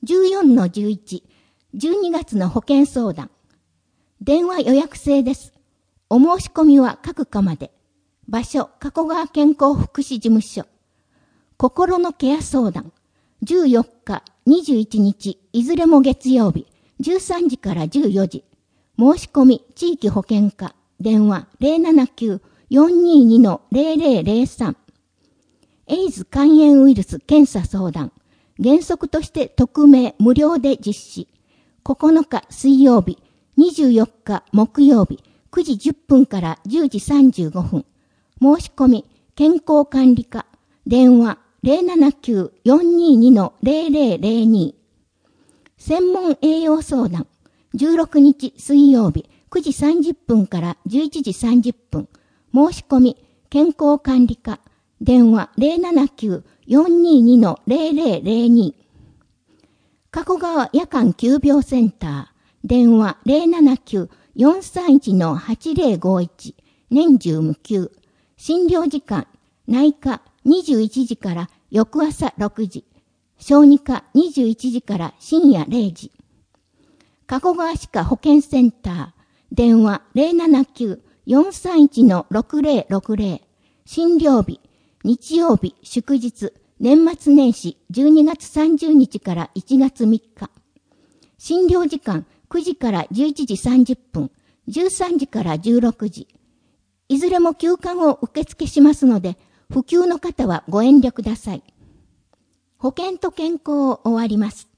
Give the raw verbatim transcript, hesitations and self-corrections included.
じゅうよんのじゅういち、じゅうにがつの保険相談。電話予約制です。お申し込みは各課まで。場所、加古川健康福祉事務所。心のケア相談。じゅうよっか、にじゅういちにち、いずれも月曜日、じゅうさんじからじゅうよじ。申し込み、地域保健課。電話 ゼロななきゅう よんにーにー ゼロゼロゼロさん。エイズ肝炎ウイルス検査相談。原則として匿名無料で実施。ここのか水曜日、にじゅうよっか木曜日、くじじゅっぷんからじゅうじさんじゅうごふん。申し込み、健康管理課。電話 ゼロななきゅう よんにーにー ゼロゼロゼロに。専門栄養相談。じゅうろくにち水曜日、くじさんじゅっぷんからじゅういちじさんじゅっぷん。申し込み、健康管理課。電話 ゼロななきゅう よんにーにー ゼロゼロゼロに。加古川夜間急病センター。電話 ゼロななきゅう よんさんいち はちゼロごいち。年中無休。診療時間。内科にじゅういちじから翌朝ろくじ。小児科にじゅういちじから深夜れいじ。加古川歯科保健センター。電話 ゼロななきゅう よんさんいち ろくゼロろくゼロ。診療日。日曜日、祝日、年末年始じゅうにがつさんじゅうにちからいちがつみっか。診療時間くじからじゅういちじさんじゅっぷん、じゅうさんじからじゅうろくじ。いずれも休館を受付しますので、不給の方はご遠慮ください。保険と健康を終わります。